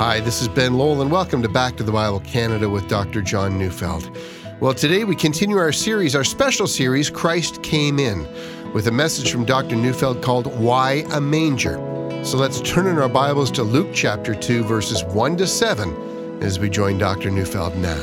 Hi, this is Ben Lowell, and welcome to Back to the Bible Canada with Dr. John Neufeld. Well, today we continue our special series, Christ Came In, with a message from Dr. Neufeld called Why a Manger? So let's turn in our Bibles to Luke chapter 2, verses 1 to 7, as we join Dr. Neufeld now.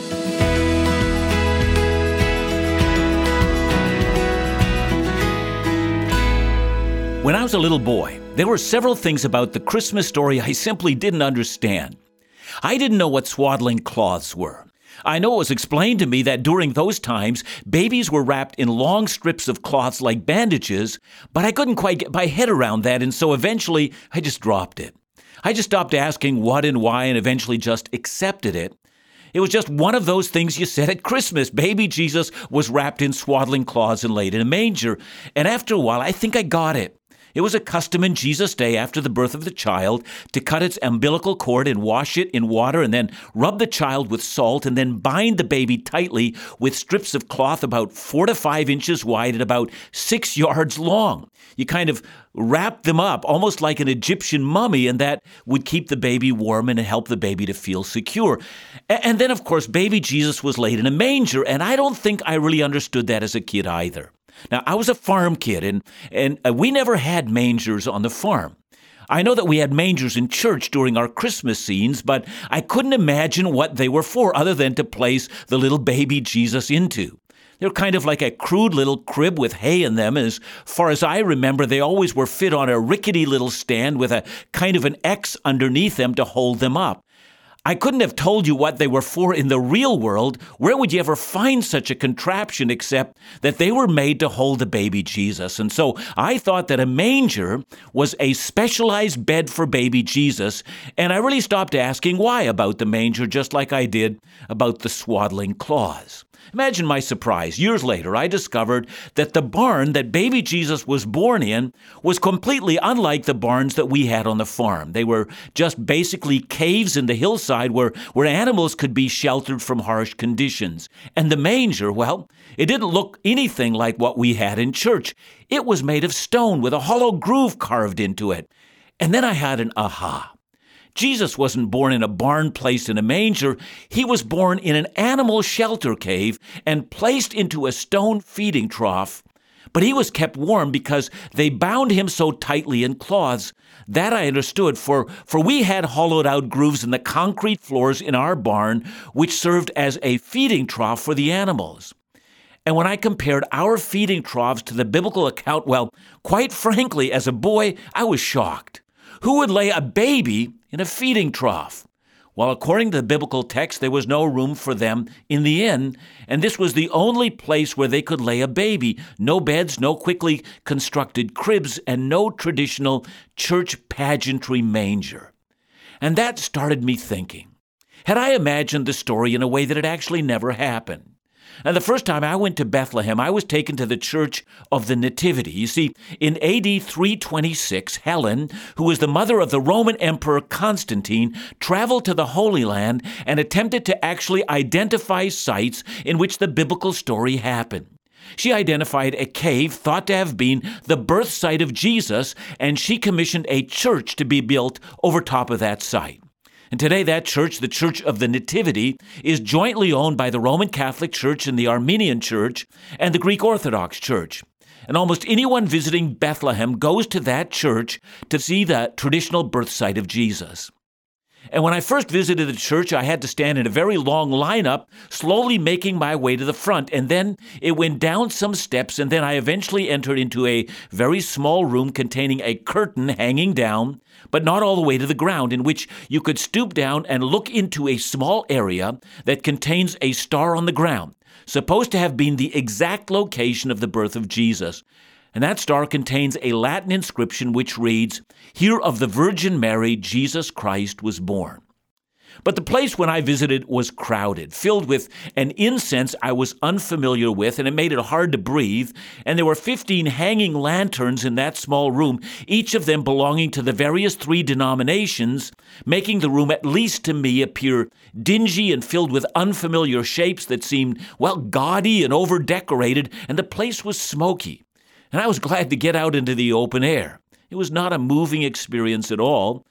When I was a little boy, there were several things about the Christmas story I simply didn't understand. I didn't know what swaddling cloths were. I know it was explained to me that during those times, babies were wrapped in long strips of cloths like bandages, but I couldn't quite get my head around that, and so eventually I just dropped it. I just stopped asking what and why and eventually just accepted it. It was just one of those things you said at Christmas. Baby Jesus was wrapped in swaddling cloths and laid in a manger, and after a while I think I got it. It was a custom in Jesus' day after the birth of the child to cut its umbilical cord and wash it in water and then rub the child with salt and then bind the baby tightly with strips of cloth about 4 to 5 inches wide and about 6 yards long. You kind of wrap them up almost like an Egyptian mummy, and that would keep the baby warm and help the baby to feel secure. And then, of course, baby Jesus was laid in a manger, and I don't think I really understood that as a kid either. Now, I was a farm kid, and we never had mangers on the farm. I know that we had mangers in church during our Christmas scenes, but I couldn't imagine what they were for other than to place the little baby Jesus into. They're kind of like a crude little crib with hay in them. As far as I remember, they always were fit on a rickety little stand with a kind of an X underneath them to hold them up. I couldn't have told you what they were for in the real world. Where would you ever find such a contraption except that they were made to hold the baby Jesus? And so I thought that a manger was a specialized bed for baby Jesus, and I really stopped asking why about the manger, just like I did about the swaddling cloths. Imagine my surprise. Years later, I discovered that the barn that baby Jesus was born in was completely unlike the barns that we had on the farm. They were just basically caves in the hillside where animals could be sheltered from harsh conditions. And the manger, well, it didn't look anything like what we had in church. It was made of stone with a hollow groove carved into it. And then I had an aha. Jesus wasn't born in a barn placed in a manger. He was born in an animal shelter cave and placed into a stone feeding trough. But he was kept warm because they bound him so tightly in cloths. That I understood, for we had hollowed out grooves in the concrete floors in our barn, which served as a feeding trough for the animals. And when I compared our feeding troughs to the biblical account, well, quite frankly, as a boy, I was shocked. Who would lay a baby in a feeding trough? Well, according to the biblical text, there was no room for them in the inn, and this was the only place where they could lay a baby. No beds, no quickly constructed cribs, and no traditional church pageantry manger. And that started me thinking. Had I imagined the story in a way that it actually never happened? And the first time I went to Bethlehem, I was taken to the Church of the Nativity. You see, in AD 326, Helen, who was the mother of the Roman Emperor Constantine, traveled to the Holy Land and attempted to actually identify sites in which the biblical story happened. She identified a cave thought to have been the birth site of Jesus, and she commissioned a church to be built over top of that site. And today that church, the Church of the Nativity, is jointly owned by the Roman Catholic Church and the Armenian Church and the Greek Orthodox Church. And almost anyone visiting Bethlehem goes to that church to see the traditional birth site of Jesus. And when I first visited the church, I had to stand in a very long lineup, slowly making my way to the front. And then it went down some steps, and then I eventually entered into a very small room containing a curtain hanging down, but not all the way to the ground, in which you could stoop down and look into a small area that contains a star on the ground, supposed to have been the exact location of the birth of Jesus. And that star contains a Latin inscription which reads, "Here of the Virgin Mary, Jesus Christ was born." But the place when I visited was crowded, filled with an incense I was unfamiliar with, and it made it hard to breathe. And there were 15 hanging lanterns in that small room, each of them belonging to the various 3 denominations, making the room, at least to me, appear dingy and filled with unfamiliar shapes that seemed, well, gaudy and over-decorated, and the place was smoky. And I was glad to get out into the open air. It was not a moving experience at all.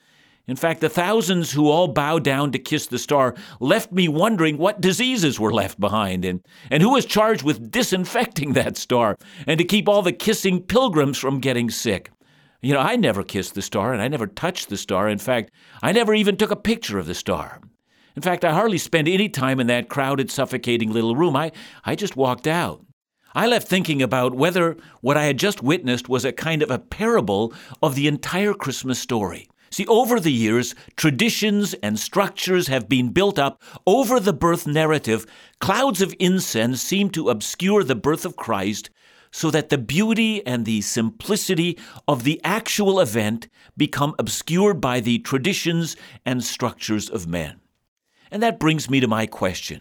In fact, the thousands who all bowed down to kiss the star left me wondering what diseases were left behind and who was charged with disinfecting that star and to keep all the kissing pilgrims from getting sick. I never kissed the star and I never touched the star. In fact, I never even took a picture of the star. In fact, I hardly spent any time in that crowded, suffocating little room. I just walked out. I left thinking about whether what I had just witnessed was a kind of a parable of the entire Christmas story. See, over the years, traditions and structures have been built up over the birth narrative. Clouds of incense seem to obscure the birth of Christ so that the beauty and the simplicity of the actual event become obscured by the traditions and structures of men. And that brings me to my question.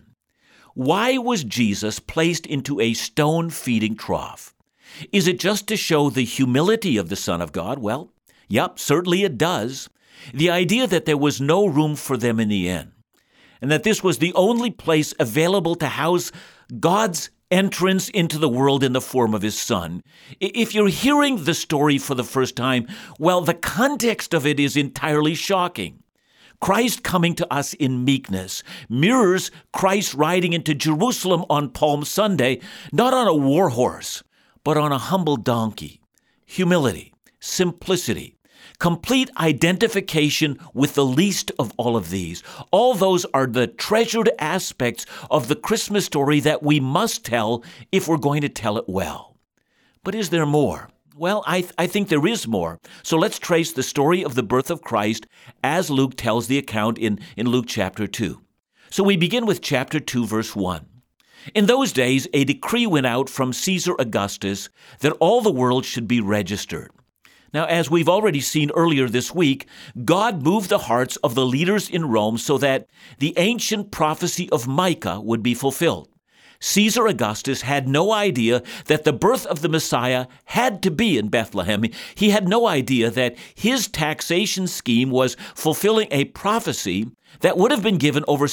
Why was Jesus placed into a stone feeding trough? Is it just to show the humility of the Son of God? Well, yep, certainly it does. The idea that there was no room for them in the inn, and that this was the only place available to house God's entrance into the world in the form of his Son. If you're hearing the story for the first time, well, the context of it is entirely shocking. Christ coming to us in meekness mirrors Christ riding into Jerusalem on Palm Sunday, not on a war horse, but on a humble donkey. Humility, simplicity, complete identification with the least of all of these. All those are the treasured aspects of the Christmas story that we must tell if we're going to tell it well. But is there more? Well, I think there is more. So let's trace the story of the birth of Christ as Luke tells the account in Luke chapter 2. So we begin with chapter 2, verse 1. In those days, a decree went out from Caesar Augustus that all the world should be registered. Now, as we've already seen earlier this week, God moved the hearts of the leaders in Rome so that the ancient prophecy of Micah would be fulfilled. Caesar Augustus had no idea that the birth of the Messiah had to be in Bethlehem. He had no idea that his taxation scheme was fulfilling a prophecy that would have been given over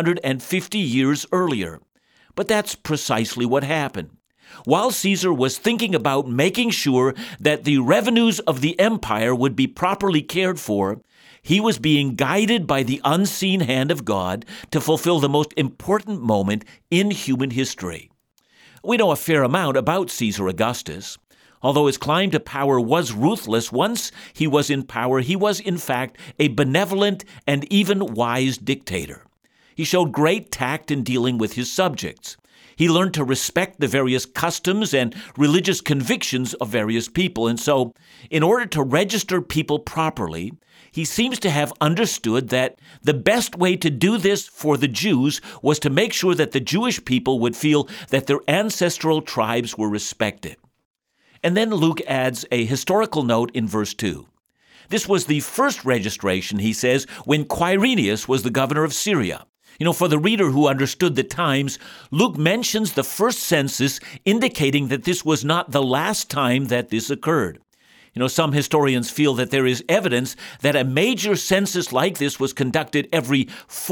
750 years earlier. But that's precisely what happened. While Caesar was thinking about making sure that the revenues of the empire would be properly cared for, he was being guided by the unseen hand of God to fulfill the most important moment in human history. We know a fair amount about Caesar Augustus. Although his climb to power was ruthless, once he was in power, he was in fact a benevolent and even wise dictator. He showed great tact in dealing with his subjects. He learned to respect the various customs and religious convictions of various people. And so, in order to register people properly, he seems to have understood that the best way to do this for the Jews was to make sure that the Jewish people would feel that their ancestral tribes were respected. And then Luke adds a historical note in verse 2. This was the first registration, he says, when Quirinius was the governor of Syria. For the reader who understood the times, Luke mentions the first census, indicating that this was not the last time that this occurred. Some historians feel that there is evidence that a major census like this was conducted every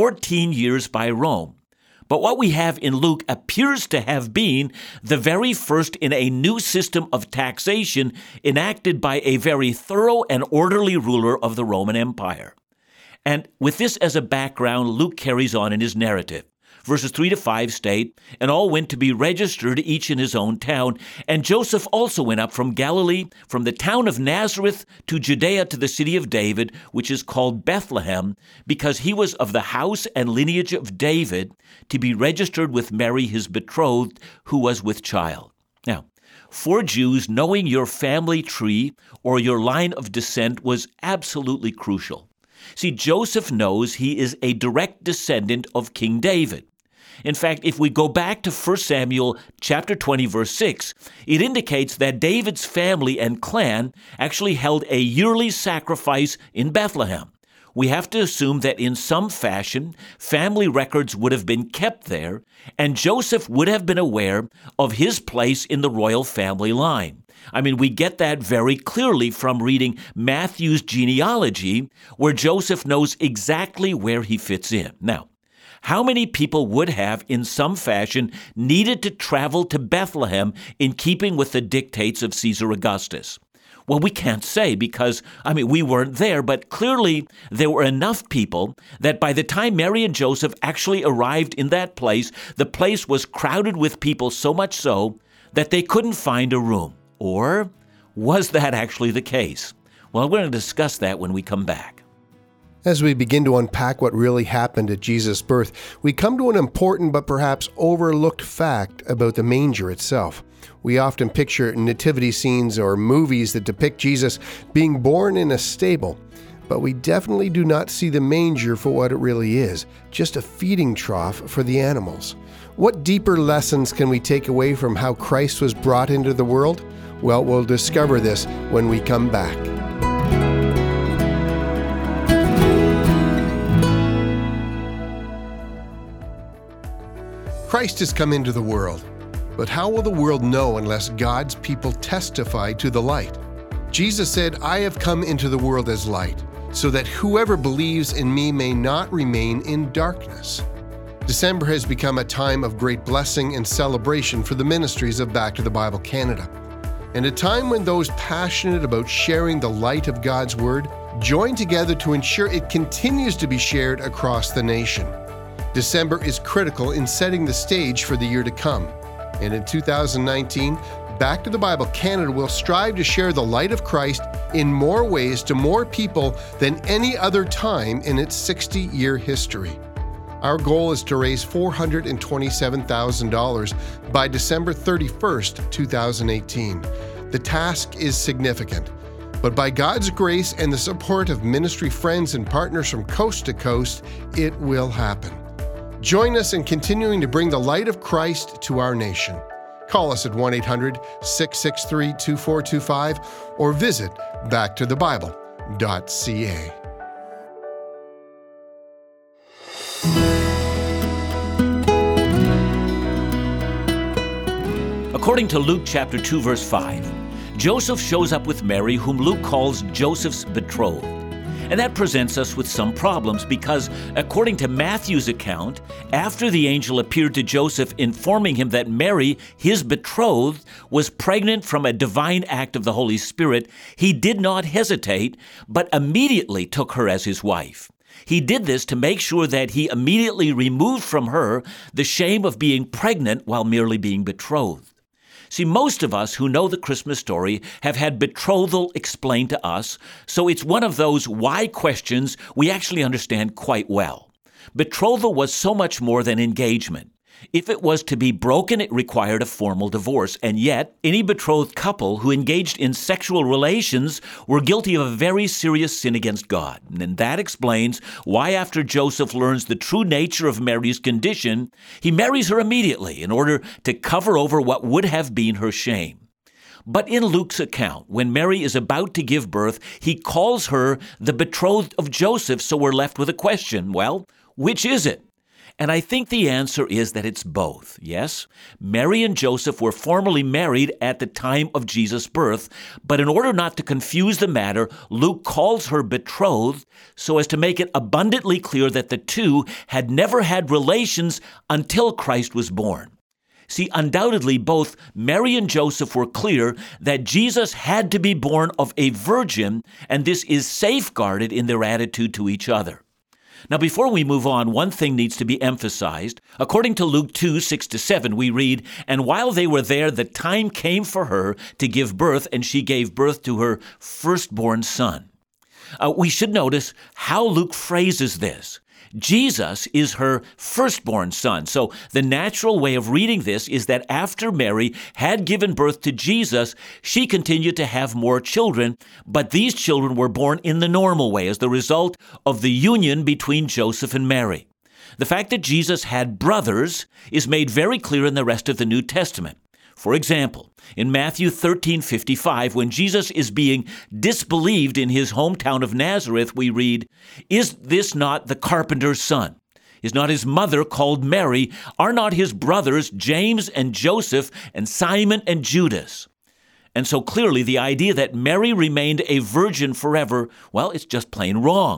14 years by Rome. But what we have in Luke appears to have been the very first in a new system of taxation enacted by a very thorough and orderly ruler of the Roman Empire. And with this as a background, Luke carries on in his narrative. Verses 3 to 5 state, "And all went to be registered, each in his own town. And Joseph also went up from Galilee, from the town of Nazareth to Judea to the city of David, which is called Bethlehem, because he was of the house and lineage of David, to be registered with Mary his betrothed, who was with child." Now, for Jews, knowing your family tree or your line of descent was absolutely crucial. See, Joseph knows he is a direct descendant of King David. In fact, if we go back to 1 Samuel chapter 20, verse 6, it indicates that David's family and clan actually held a yearly sacrifice in Bethlehem. We have to assume that in some fashion, family records would have been kept there, and Joseph would have been aware of his place in the royal family line. We get that very clearly from reading Matthew's genealogy, where Joseph knows exactly where he fits in. Now, how many people would have, in some fashion, needed to travel to Bethlehem in keeping with the dictates of Caesar Augustus? Well, we can't say because, we weren't there, but clearly there were enough people that by the time Mary and Joseph actually arrived in that place, the place was crowded with people so much so that they couldn't find a room. Or was that actually the case? Well, we're going to discuss that when we come back. As we begin to unpack what really happened at Jesus' birth, we come to an important but perhaps overlooked fact about the manger itself. We often picture nativity scenes or movies that depict Jesus being born in a stable, but we definitely do not see the manger for what it really is, just a feeding trough for the animals. What deeper lessons can we take away from how Christ was brought into the world? Well, we'll discover this when we come back. Christ has come into the world, but how will the world know unless God's people testify to the light? Jesus said, "I have come into the world as light, so that whoever believes in me may not remain in darkness." December has become a time of great blessing and celebration for the ministries of Back to the Bible Canada, and a time when those passionate about sharing the light of God's Word join together to ensure it continues to be shared across the nation. December is critical in setting the stage for the year to come. And in 2019, Back to the Bible Canada will strive to share the light of Christ in more ways to more people than any other time in its 60-year history. Our goal is to raise $427,000 by December 31st, 2018. The task is significant, but by God's grace and the support of ministry friends and partners from coast to coast, it will happen. Join us in continuing to bring the light of Christ to our nation. Call us at 1-800-663-2425 or visit backtothebible.ca. According to Luke chapter 2, verse 5, Joseph shows up with Mary, whom Luke calls Joseph's betrothed. And that presents us with some problems because, according to Matthew's account, after the angel appeared to Joseph informing him that Mary, his betrothed, was pregnant from a divine act of the Holy Spirit, he did not hesitate, but immediately took her as his wife. He did this to make sure that he immediately removed from her the shame of being pregnant while merely being betrothed. See, most of us who know the Christmas story have had betrothal explained to us, so it's one of those why questions we actually understand quite well. Betrothal was so much more than engagement. If it was to be broken, it required a formal divorce, and yet any betrothed couple who engaged in sexual relations were guilty of a very serious sin against God. And that explains why after Joseph learns the true nature of Mary's condition, he marries her immediately in order to cover over what would have been her shame. But in Luke's account, when Mary is about to give birth, he calls her the betrothed of Joseph, so we're left with a question. Well, which is it? And I think the answer is that it's both. Yes, Mary and Joseph were formally married at the time of Jesus' birth, but in order not to confuse the matter, Luke calls her betrothed so as to make it abundantly clear that the two had never had relations until Christ was born. See, undoubtedly, both Mary and Joseph were clear that Jesus had to be born of a virgin, and this is safeguarded in their attitude to each other. Now, before we move on, one thing needs to be emphasized. According to Luke 2, 6-7, we read, "And while they were there, the time came for her to give birth, and she gave birth to her firstborn son." We should notice how Luke phrases this. Jesus is her firstborn son. So the natural way of reading this is that after Mary had given birth to Jesus, she continued to have more children, but these children were born in the normal way as the result of the union between Joseph and Mary. The fact that Jesus had brothers is made very clear in the rest of the New Testament. For example, in Matthew 13:55, when Jesus is being disbelieved in his hometown of Nazareth, we read, "Is this not the carpenter's son? Is not his mother called Mary? Are not his brothers James and Joseph and Simon and Judas?" And so clearly the idea that Mary remained a virgin forever, well, it's just plain wrong.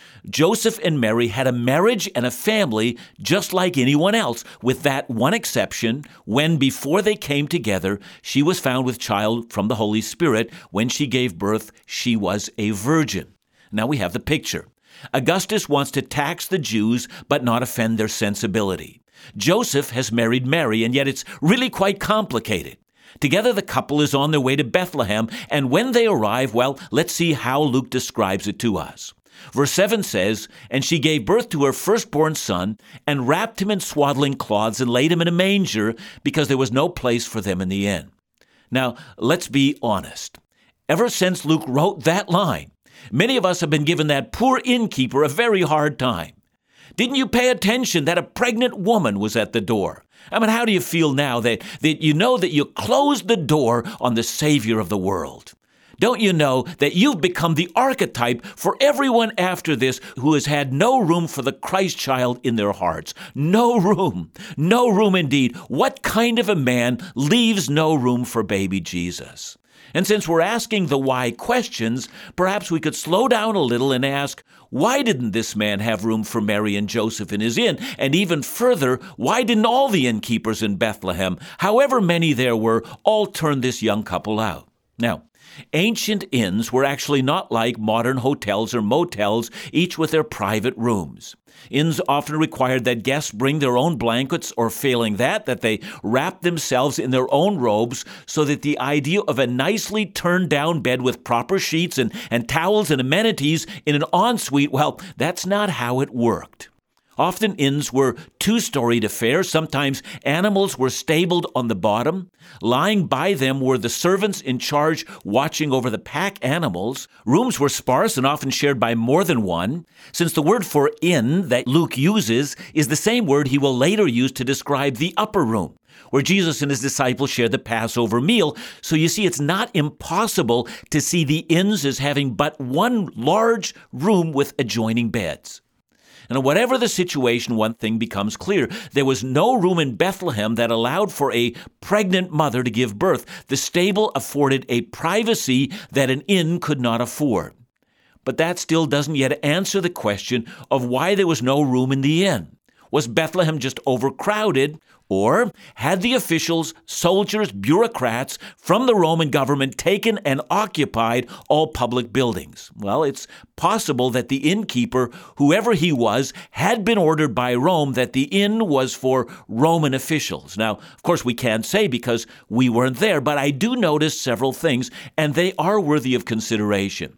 Joseph and Mary had a marriage and a family just like anyone else, with that one exception: when, before they came together, she was found with child from the Holy Spirit. When she gave birth, she was a virgin. Now we have the picture. Augustus wants to tax the Jews but not offend their sensibility. Joseph has married Mary, and yet it's really quite complicated. Together, the couple is on their way to Bethlehem, and when they arrive, well, let's see how Luke describes it to us. Verse 7 says, "And she gave birth to her firstborn son, and wrapped him in swaddling cloths, and laid him in a manger, because there was no place for them in the inn." Now, let's be honest. Ever since Luke wrote that line, many of us have been given that poor innkeeper a very hard time. Didn't you pay attention that a pregnant woman was at the door? I mean, how do you feel now that you know that you closed the door on the Savior of the world? Don't you know that you've become the archetype for everyone after this who has had no room for the Christ child in their hearts? No room. No room indeed. What kind of a man leaves no room for baby Jesus? And since we're asking the why questions, perhaps we could slow down a little and ask, why didn't this man have room for Mary and Joseph in his inn? And even further, why didn't all the innkeepers in Bethlehem, however many there were, all turn this young couple out? Now, ancient inns were actually not like modern hotels or motels, each with their private rooms. Inns often required that guests bring their own blankets, or failing that they wrap themselves in their own robes, so that the idea of a nicely turned down bed with proper sheets and towels and amenities in an ensuite, well, that's not how it worked. Often inns were two-storied affairs. Sometimes animals were stabled on the bottom. Lying by them were the servants in charge watching over the pack animals. Rooms were sparse and often shared by more than one, since the word for inn that Luke uses is the same word he will later use to describe the upper room, where Jesus and his disciples shared the Passover meal. So you see, it's not impossible to see the inns as having but one large room with adjoining beds. And whatever the situation, one thing becomes clear. There was no room in Bethlehem that allowed for a pregnant mother to give birth. The stable afforded a privacy that an inn could not afford. But that still doesn't yet answer the question of why there was no room in the inn. Was Bethlehem just overcrowded? Or had the officials, soldiers, bureaucrats from the Roman government taken and occupied all public buildings? Well, it's possible that the innkeeper, whoever he was, had been ordered by Rome that the inn was for Roman officials. Now, of course, we can't say because we weren't there, but I do notice several things, and they are worthy of consideration.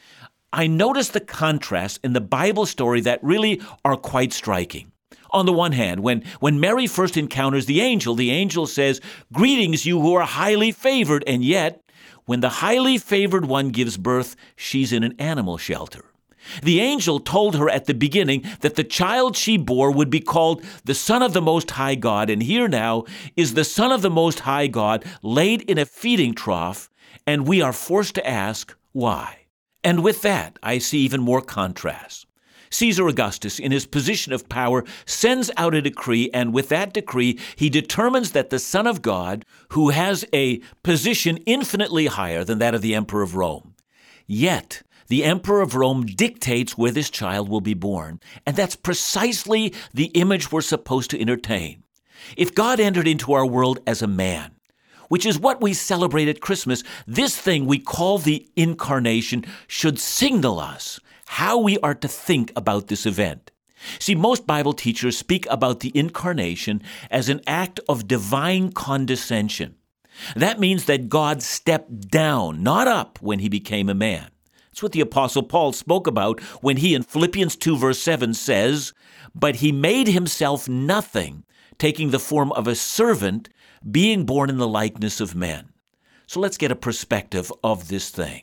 I notice the contrast in the Bible story that really are quite striking. On the one hand, when Mary first encounters the angel says, "Greetings, you who are highly favored," and yet, when the highly favored one gives birth, she's in an animal shelter. The angel told her at the beginning that the child she bore would be called the Son of the Most High God, and here now is the Son of the Most High God laid in a feeding trough, and we are forced to ask, why? And with that, I see even more contrast. Caesar Augustus, in his position of power, sends out a decree, and with that decree, he determines that the Son of God, who has a position infinitely higher than that of the Emperor of Rome, yet the Emperor of Rome dictates where this child will be born, and that's precisely the image we're supposed to entertain. If God entered into our world as a man, which is what we celebrate at Christmas, this thing we call the Incarnation should signal us how we are to think about this event. See, most Bible teachers speak about the Incarnation as an act of divine condescension. That means that God stepped down, not up, when he became a man. That's what the Apostle Paul spoke about when he in Philippians 2 verse 7 says, "But he made himself nothing, taking the form of a servant, being born in the likeness of men." So let's get a perspective of this thing.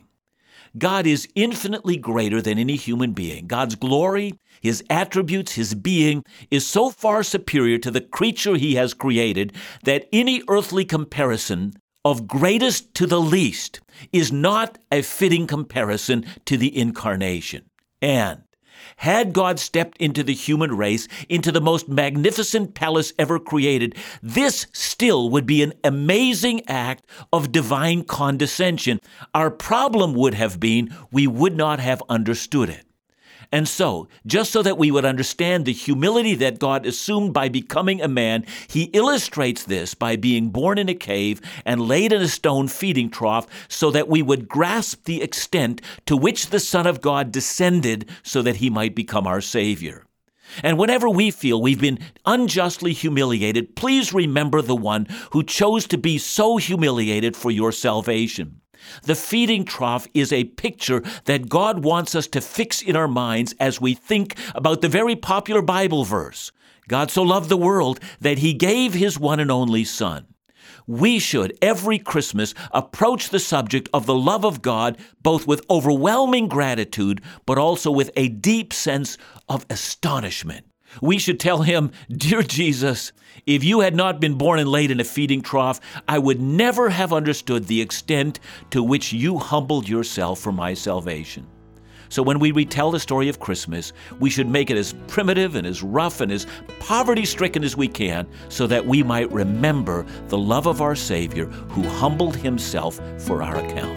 God is infinitely greater than any human being. God's glory, his attributes, his being is so far superior to the creature he has created that any earthly comparison of greatest to the least is not a fitting comparison to the Incarnation. And had God stepped into the human race, into the most magnificent palace ever created, this still would be an amazing act of divine condescension. Our problem would have been we would not have understood it. And so, just so that we would understand the humility that God assumed by becoming a man, he illustrates this by being born in a cave and laid in a stone feeding trough so that we would grasp the extent to which the Son of God descended so that he might become our Savior. And whenever we feel we've been unjustly humiliated, please remember the one who chose to be so humiliated for your salvation. The feeding trough is a picture that God wants us to fix in our minds as we think about the very popular Bible verse, God so loved the world that he gave his one and only Son. We should, every Christmas, approach the subject of the love of God both with overwhelming gratitude, but also with a deep sense of astonishment. We should tell him, "Dear Jesus, if you had not been born and laid in a feeding trough, I would never have understood the extent to which you humbled yourself for my salvation." So when we retell the story of Christmas, we should make it as primitive and as rough and as poverty-stricken as we can so that we might remember the love of our Savior who humbled himself for our account.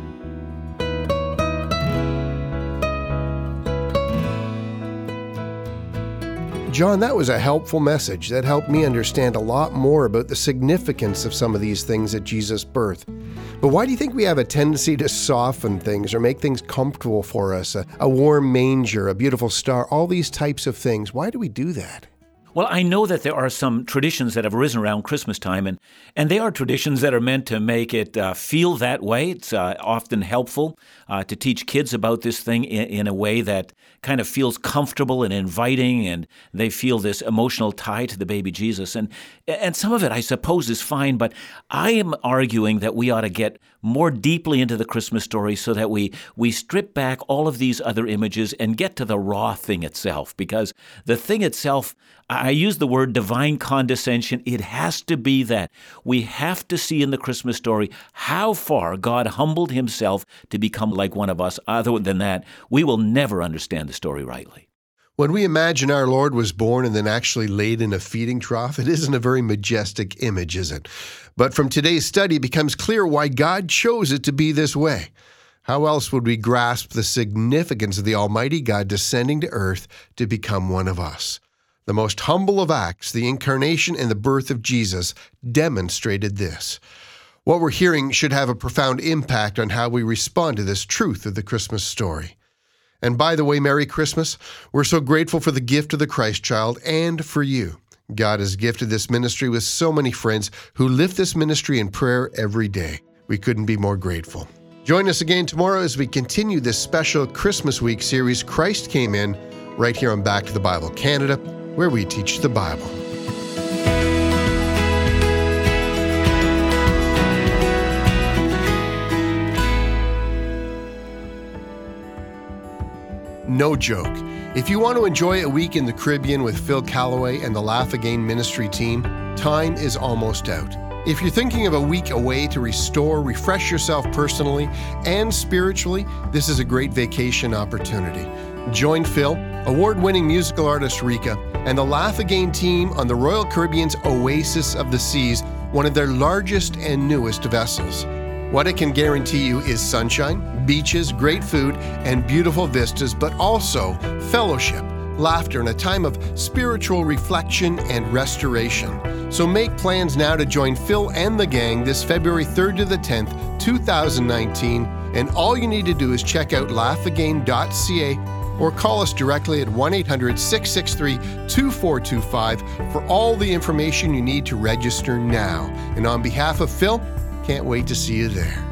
John, that was a helpful message that helped me understand a lot more about the significance of some of these things at Jesus' birth. But why do you think we have a tendency to soften things or make things comfortable for us? A warm manger, a beautiful star, all these types of things. Why do we do that? Well, I know that there are some traditions that have arisen around Christmas time, and they are traditions that are meant to make it feel that way. It's often helpful to teach kids about this thing in a way that kind of feels comfortable and inviting, and they feel this emotional tie to the baby Jesus. And some of it, I suppose, is fine, but I am arguing that we ought to get more deeply into the Christmas story so that we strip back all of these other images and get to the raw thing itself, because the thing itself, I use the word divine condescension. It has to be that. We have to see in the Christmas story how far God humbled himself to become like one of us. Other than that, we will never understand the story rightly. When we imagine our Lord was born and then actually laid in a feeding trough, it isn't a very majestic image, is it? But from today's study, it becomes clear why God chose it to be this way. How else would we grasp the significance of the Almighty God descending to earth to become one of us? The most humble of acts, the incarnation and the birth of Jesus, demonstrated this. What we're hearing should have a profound impact on how we respond to this truth of the Christmas story. And by the way, Merry Christmas. We're so grateful for the gift of the Christ child and for you. God has gifted this ministry with so many friends who lift this ministry in prayer every day. We couldn't be more grateful. Join us again tomorrow as we continue this special Christmas week series, Christ Came In, right here on Back to the Bible Canada, where we teach the Bible. No joke. If you want to enjoy a week in the Caribbean with Phil Callaway and the Laugh Again ministry team, time is almost out. If you're thinking of a week away to restore, refresh yourself personally and spiritually, this is a great vacation opportunity. Join Phil, award-winning musical artist Rika, and the Laugh Again team on the Royal Caribbean's Oasis of the Seas, one of their largest and newest vessels. What it can guarantee you is sunshine, beaches, great food, and beautiful vistas, but also fellowship, laughter, and a time of spiritual reflection and restoration. So make plans now to join Phil and the gang this February 3rd to the 10th, 2019, and all you need to do is check out laughagain.ca or call us directly at 1-800-663-2425 for all the information you need to register now. And on behalf of Phil, can't wait to see you there.